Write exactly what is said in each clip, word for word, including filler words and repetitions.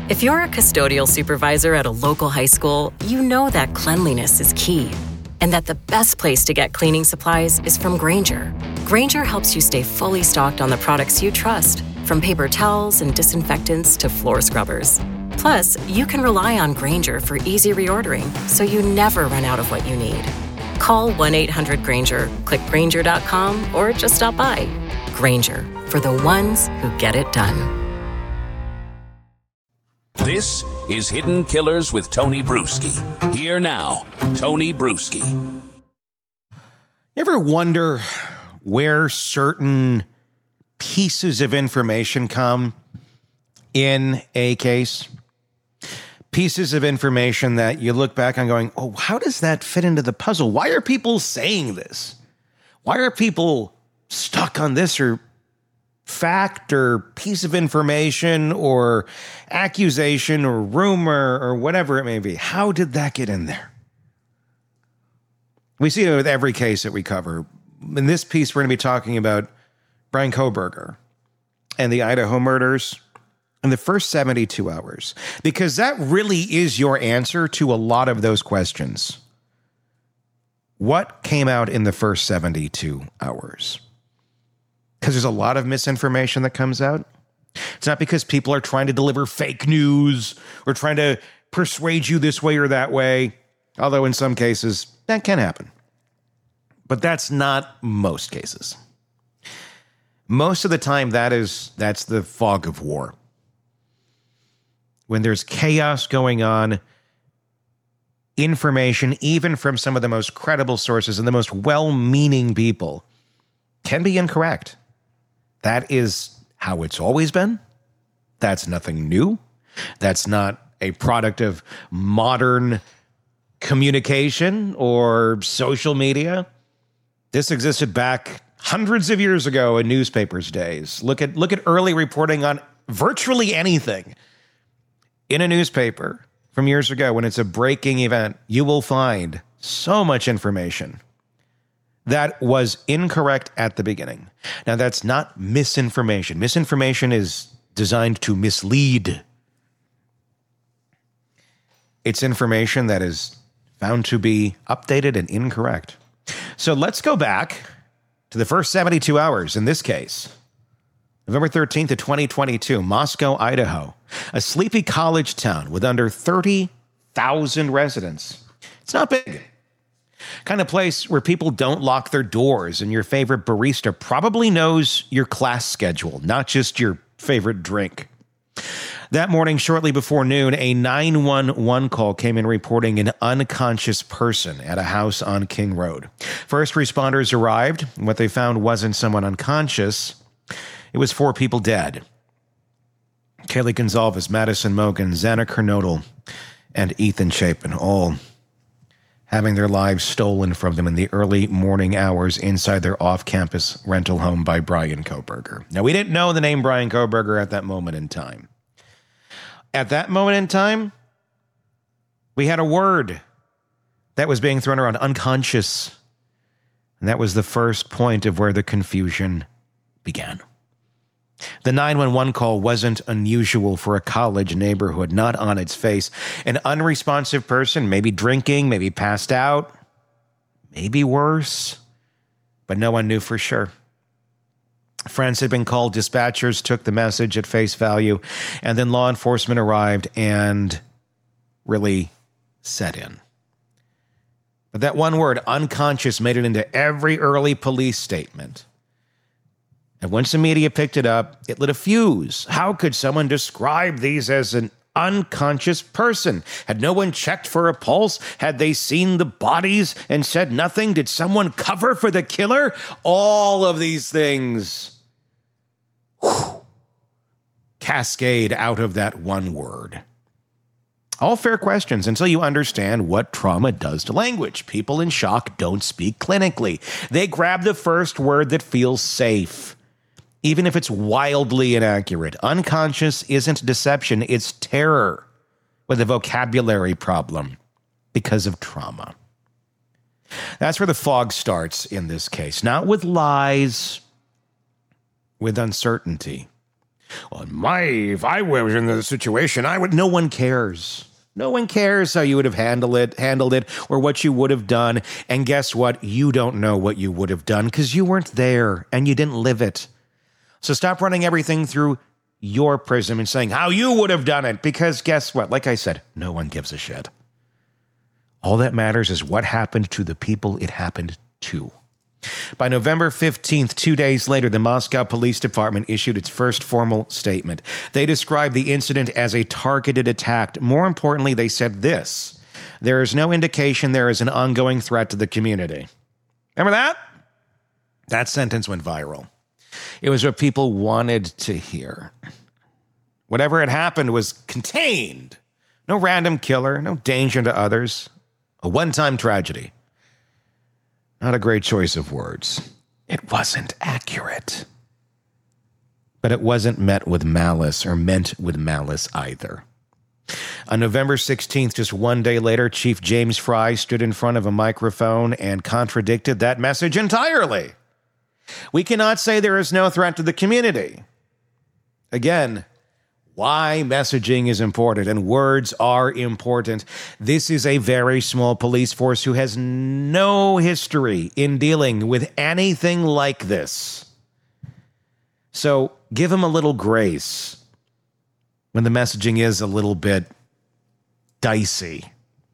If you're a custodial supervisor at a local high school, you know that cleanliness is key, and that the best place to get cleaning supplies is from Grainger. Grainger helps you stay fully stocked on the products you trust, from paper towels and disinfectants to floor scrubbers. Plus, you can rely on Grainger for easy reordering, so you never run out of what you need. Call one eight hundred Grainger, click Grainger dot com, or just stop by. Grainger, for the ones who get it done. This is Hidden Killers with Tony Bruschi. Here now, Tony Bruschi. You ever wonder where certain pieces of information come in a case? Pieces of information that you look back on going, oh, how does that fit into the puzzle? Why are people saying this? Why are people stuck on this or fact or piece of information or accusation or rumor or whatever it may be? How did that get in there? We see it with every case that we cover. In this piece, we're going to be talking about Bryan Kohberger and the Idaho murders in the first seventy-two hours, because that really is your answer to a lot of those questions. What came out in the first seventy-two hours? Because there's a lot of misinformation that comes out. It's not because people are trying to deliver fake news or trying to persuade you this way or that way, although in some cases that can happen. But that's not most cases. Most of the time, that is that's the fog of war. When there's chaos going on, information, even from some of the most credible sources and the most well-meaning people, can be incorrect. That is how it's always been. That's nothing new. That's not a product of modern communication or social media. This existed back hundreds of years ago in newspapers' days. Look at look at early reporting on virtually anything in a newspaper from years ago. When it's a breaking event, you will find so much information that was incorrect at the beginning. Now, that's not misinformation. Misinformation is designed to mislead. It's information that is found to be updated and incorrect. So let's go back to the first seventy-two hours in this case. November thirteenth of twenty twenty-two, Moscow, Idaho, a sleepy college town with under thirty thousand residents. It's not big. Kind of place where people don't lock their doors and your favorite barista probably knows your class schedule, not just your favorite drink. That morning, shortly before noon, a nine one one call came in reporting an unconscious person at a house on King Road. First responders arrived, and what they found wasn't someone unconscious. It was four people dead. Kaylee Gonzalez, Madison Mogan, Xana Kernodle, and Ethan Chapin, all having their lives stolen from them in the early morning hours inside their off-campus rental home by Bryan Kohberger. Now, we didn't know the name Bryan Kohberger at that moment in time. At that moment in time, we had a word that was being thrown around, unconscious. And that was the first point of where the confusion began. The nine one one call wasn't unusual for a college neighborhood, not on its face. An unresponsive person, maybe drinking, maybe passed out, maybe worse, but no one knew for sure. Friends had been called, dispatchers took the message at face value, and then law enforcement arrived and really set in. But that one word, unconscious, made it into every early police statement. And once the media picked it up, it lit a fuse. How could someone describe these as an unconscious person? Had no one checked for a pulse? Had they seen the bodies and said nothing? Did someone cover for the killer? All of these things whew, cascade out of that one word. All fair questions until you understand what trauma does to language. People in shock don't speak clinically. They grab the first word that feels safe, even if it's wildly inaccurate. Unconscious isn't deception, it's terror with a vocabulary problem because of trauma. That's where the fog starts in this case. Not with lies, with uncertainty. Well, my, if I was in the situation, I would. No one cares. No one cares how you would have handled it, handled it, or what you would have done. And guess what? You don't know what you would have done because you weren't there and you didn't live it. So stop running everything through your prism and saying how you would have done it. Because guess what? Like I said, no one gives a shit. All that matters is what happened to the people it happened to. By November fifteenth, two days later, the Moscow Police Department issued its first formal statement. They described the incident as a targeted attack. More importantly, they said this: there is no indication there is an ongoing threat to the community. Remember that? That sentence went viral. It was what people wanted to hear. Whatever had happened was contained. No random killer, no danger to others. A one-time tragedy. Not a great choice of words. It wasn't accurate. But it wasn't met with malice or meant with malice either. On November sixteenth, just one day later, Chief James Fry stood in front of a microphone and contradicted that message entirely. We cannot say there is no threat to the community. Again, why messaging is important and words are important. This is a very small police force who has no history in dealing with anything like this. So give them a little grace when the messaging is a little bit dicey.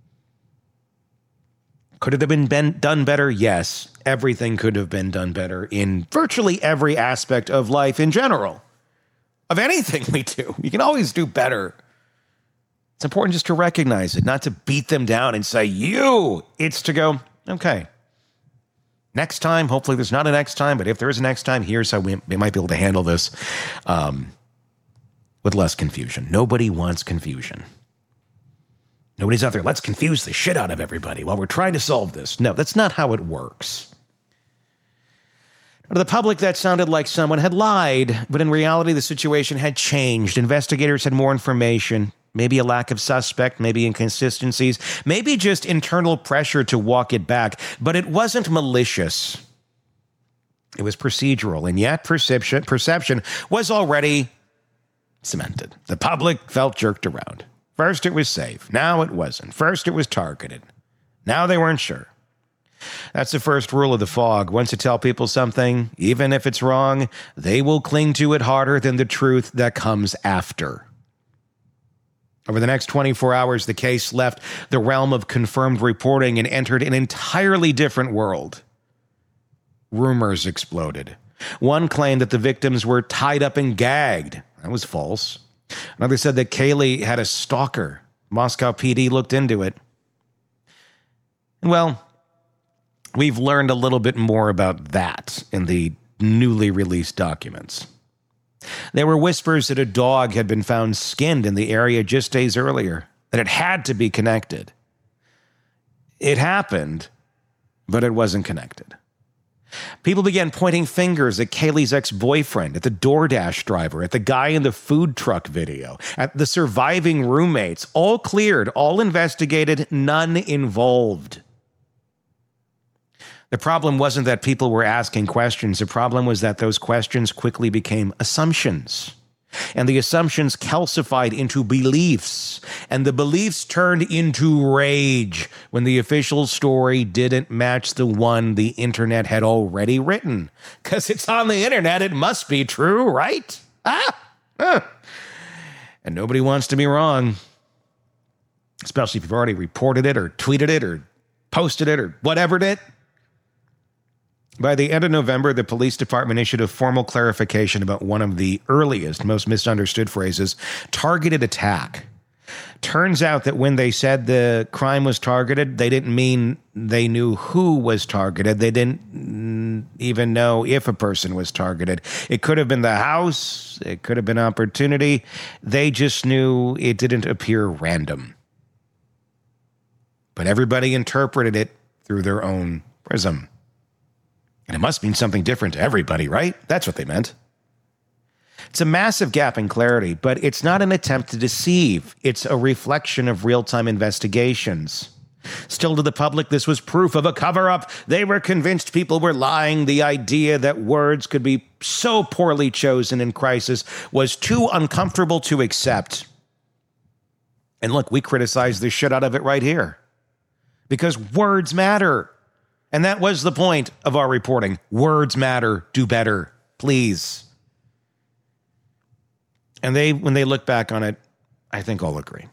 Could it have been, been done better? Yes. Everything could have been done better in virtually every aspect of life in general. Of anything we do. You can always do better. It's important just to recognize it, not to beat them down and say, you. It's to go, okay, next time, hopefully there's not a next time, but if there is a next time, here's how we, we might be able to handle this um, with less confusion. Nobody wants confusion. Nobody's out there, let's confuse the shit out of everybody while we're trying to solve this. No, that's not how it works. To the public, that sounded like someone had lied, but in reality, the situation had changed. Investigators had more information, maybe a lack of suspect, maybe inconsistencies, maybe just internal pressure to walk it back, but it wasn't malicious. It was procedural, and yet perception, perception was already cemented. The public felt jerked around. First, it was safe. Now it wasn't. First, it was targeted. Now they weren't sure. That's the first rule of the fog. Once you tell people something, even if it's wrong, they will cling to it harder than the truth that comes after. Over the next twenty-four hours, the case left the realm of confirmed reporting and entered an entirely different world. Rumors exploded. One claimed that the victims were tied up and gagged. That was false. Another said that Kaylee had a stalker. Moscow P D looked into it. Well, we've learned a little bit more about that in the newly released documents. There were whispers that a dog had been found skinned in the area just days earlier, that it had to be connected. It happened, but it wasn't connected. People began pointing fingers at Kaylee's ex-boyfriend, at the DoorDash driver, at the guy in the food truck video, at the surviving roommates. All cleared, all investigated, none involved. The problem wasn't that people were asking questions. The problem was that those questions quickly became assumptions. And the assumptions calcified into beliefs. And the beliefs turned into rage when the official story didn't match the one the internet had already written. Because it's on the internet, it must be true, right? Ah! ah. And nobody wants to be wrong. Especially if you've already reported it or tweeted it or posted it or whatever it. By the end of November, the police department issued a formal clarification about one of the earliest, most misunderstood phrases, targeted attack. Turns out that when they said the crime was targeted, they didn't mean they knew who was targeted. They didn't even know if a person was targeted. It could have been the house. It could have been opportunity. They just knew it didn't appear random. But everybody interpreted it through their own prism. And it must mean something different to everybody, right? That's what they meant. It's a massive gap in clarity, but it's not an attempt to deceive. It's a reflection of real-time investigations. Still to the public, this was proof of a cover-up. They were convinced people were lying. The idea that words could be so poorly chosen in crisis was too uncomfortable to accept. And look, we criticize the shit out of it right here. Because words matter. And that was the point of our reporting. Words matter. Do better. Please. And they, when they look back on it, I think all agree.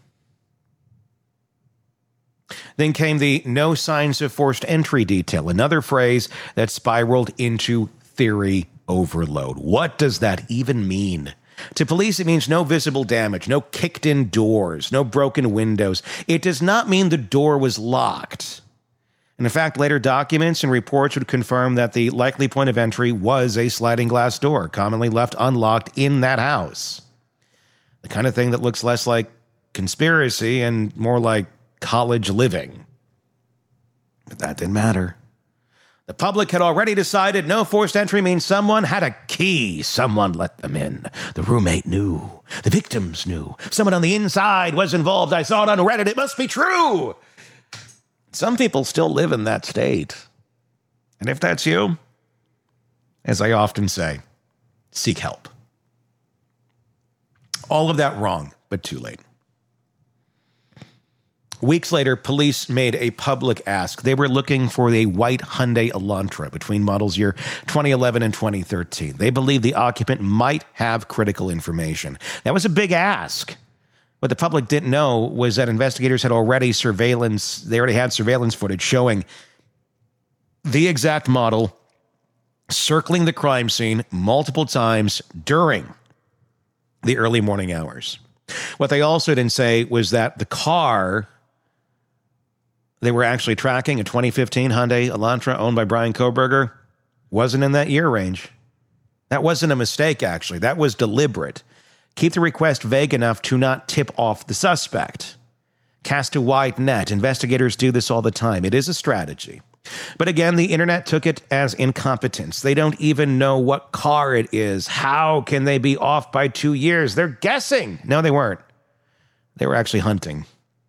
Then came the no signs of forced entry detail, another phrase that spiraled into theory overload. What does that even mean? To police, it means no visible damage, no kicked-in doors, no broken windows. It does not mean the door was locked. And in fact, later documents and reports would confirm that the likely point of entry was a sliding glass door, commonly left unlocked in that house. The kind of thing that looks less like conspiracy and more like college living. But that didn't matter. The public had already decided no forced entry means someone had a key. Someone let them in. The roommate knew. The victims knew. Someone on the inside was involved. I saw it on Reddit. It must be true. Some people still live in that state. And if that's you, as I often say, seek help. All of that wrong, but too late. Weeks later, police made a public ask. They were looking for a white Hyundai Elantra between models year twenty eleven and twenty thirteen. They believed the occupant might have critical information. That was a big ask. What the public didn't know was that investigators had already surveillance, they already had surveillance footage showing the exact model circling the crime scene multiple times during the early morning hours. What they also didn't say was that the car they were actually tracking, a twenty fifteen Hyundai Elantra owned by Bryan Kohberger, wasn't in that year range. That wasn't a mistake, actually. That was deliberate. Keep the request vague enough to not tip off the suspect. Cast a wide net. Investigators do this all the time. It is a strategy. But again, the internet took it as incompetence. They don't even know what car it is. How can they be off by two years? They're guessing. No, they weren't. They were actually hunting.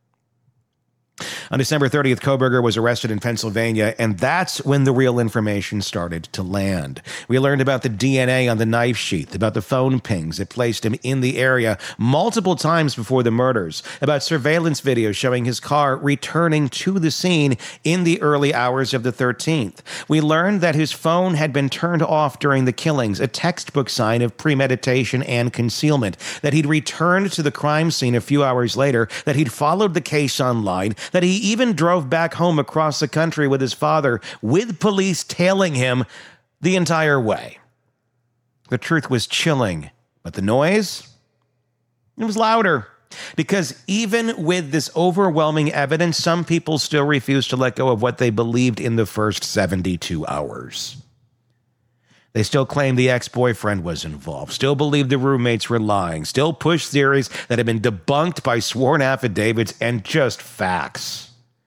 On December thirtieth, Kohberger was arrested in Pennsylvania, and that's when the real information started to land. We learned about the D N A on the knife sheath, about the phone pings that placed him in the area multiple times before the murders, about surveillance video showing his car returning to the scene in the early hours of the thirteenth. We learned that his phone had been turned off during the killings, a textbook sign of premeditation and concealment, that he'd returned to the crime scene a few hours later, that he'd followed the case online, that he even drove back home across the country with his father, with police tailing him the entire way. The truth was chilling, but the noise, it was louder. Because even with this overwhelming evidence, some people still refuse to let go of what they believed in the first seventy-two hours. They still claim the ex-boyfriend was involved, still believe the roommates were lying, still push theories that have been debunked by sworn affidavits and just facts.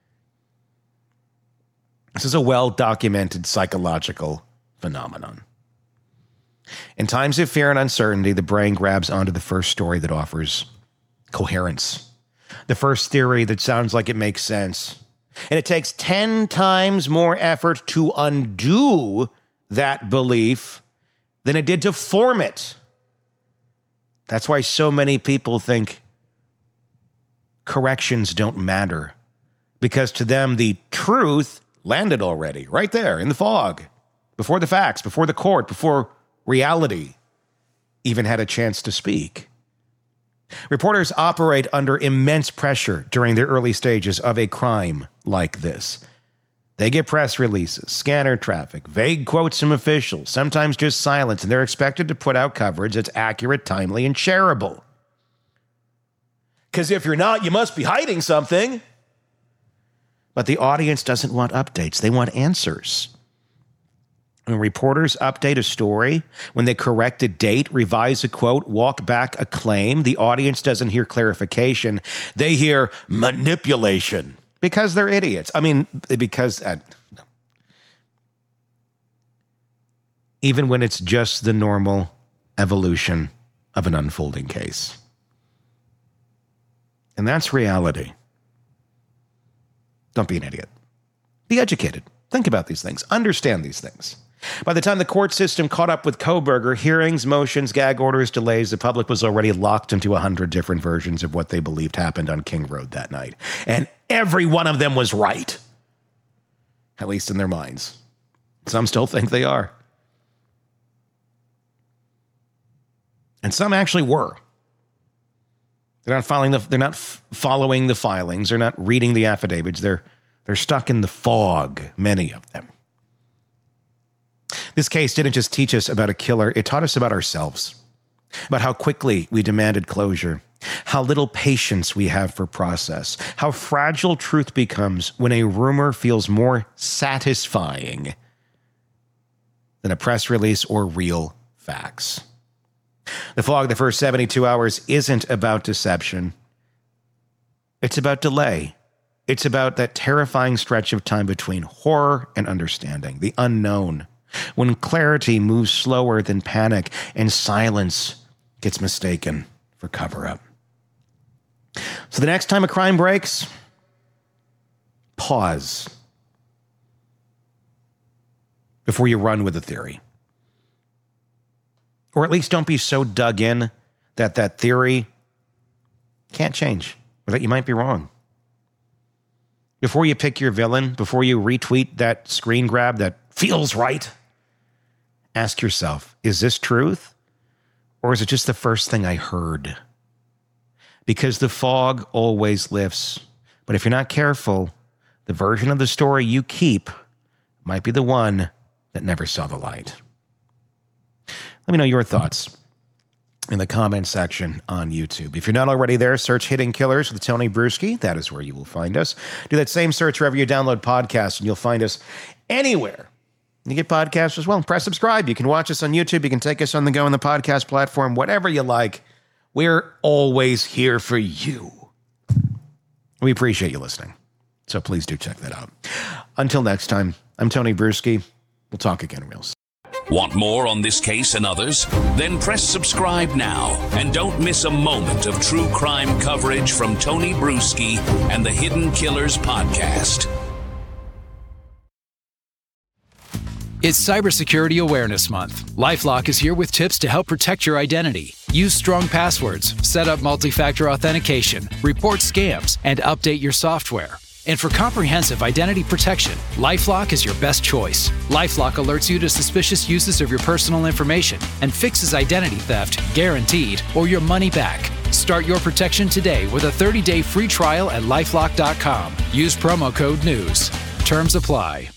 This is a well-documented psychological phenomenon. In times of fear and uncertainty, the brain grabs onto the first story that offers coherence, the first theory that sounds like it makes sense. And it takes ten times more effort to undo that belief than it did to form it. That's why so many people think corrections don't matter, because to them, the truth landed already, right there in the fog, before the facts, before the court, before reality even had a chance to speak. Reporters operate under immense pressure during the early stages of a crime like this. They get press releases, scanner traffic, vague quotes from officials, sometimes just silence, and they're expected to put out coverage that's accurate, timely, and shareable. Because if you're not, you must be hiding something. But the audience doesn't want updates. They want answers. When reporters update a story, when they correct a date, revise a quote, walk back a claim, the audience doesn't hear clarification. They hear manipulation because they're idiots. I mean, because uh, even when it's just the normal evolution of an unfolding case. And that's reality. Don't be an idiot. Be educated. Think about these things. Understand these things. By the time the court system caught up with Kohberger, hearings, motions, gag orders, delays, the public was already locked into a hundred different versions of what they believed happened on King Road that night. And every one of them was right. At least in their minds. Some still think they are. And some actually were. They're not following the, they're not f- following the filings. They're not reading the affidavits. They're, they're stuck in the fog, many of them. This case didn't just teach us about a killer. It taught us about ourselves, about how quickly we demanded closure, how little patience we have for process, how fragile truth becomes when a rumor feels more satisfying than a press release or real facts. The fog the first seventy-two hours isn't about deception. It's about delay. It's about that terrifying stretch of time between horror and understanding, the unknown, when clarity moves slower than panic and silence gets mistaken for cover-up. So the next time a crime breaks, pause before you run with the theory. Or at least don't be so dug in that that theory can't change, or that you might be wrong. Before you pick your villain, before you retweet that screen grab that feels right, ask yourself, is this truth? Or is it just the first thing I heard? Because the fog always lifts. But if you're not careful, the version of the story you keep might be the one that never saw the light. Let me know your thoughts in the comment section on YouTube. If you're not already there, search Hidden Killers with Tony Bruschi. That is where you will find us. Do that same search wherever you download podcasts, and you'll find us anywhere you get podcasts as well. Press subscribe. You can watch us on YouTube. You can take us on the go on the podcast platform, whatever you like. We're always here for you. We appreciate you listening. So please do check that out. Until next time, I'm Tony Bruschi. We'll talk again real soon. Want more on this case and others? Then press subscribe now and don't miss a moment of true crime coverage from Tony Bruschi and the Hidden Killers podcast. It's Cybersecurity Awareness Month. LifeLock is here with tips to help protect your identity. Use strong passwords, set up multi-factor authentication, report scams, and update your software. And for comprehensive identity protection, LifeLock is your best choice. LifeLock alerts you to suspicious uses of your personal information and fixes identity theft, guaranteed, or your money back. Start your protection today with a thirty-day free trial at LifeLock dot com. Use promo code NEWS. Terms apply.